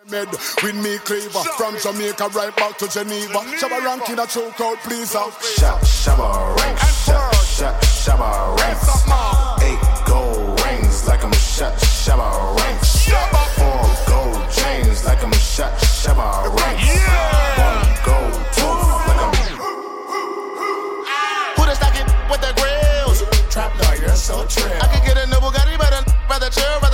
Med with me cleaver from Jamaica right back to Geneva. Shabba rank in a choke crowd, please. Shabba rank, Shabba rank. 8 gold rings like I'm Shabba rank. 4 gold chains like I'm Shabba rank. 1 gold tooth like I'm. Who the stocking with the grills? Trap lawyer, so true. I could get a new Bugatti, but I'd rather chill.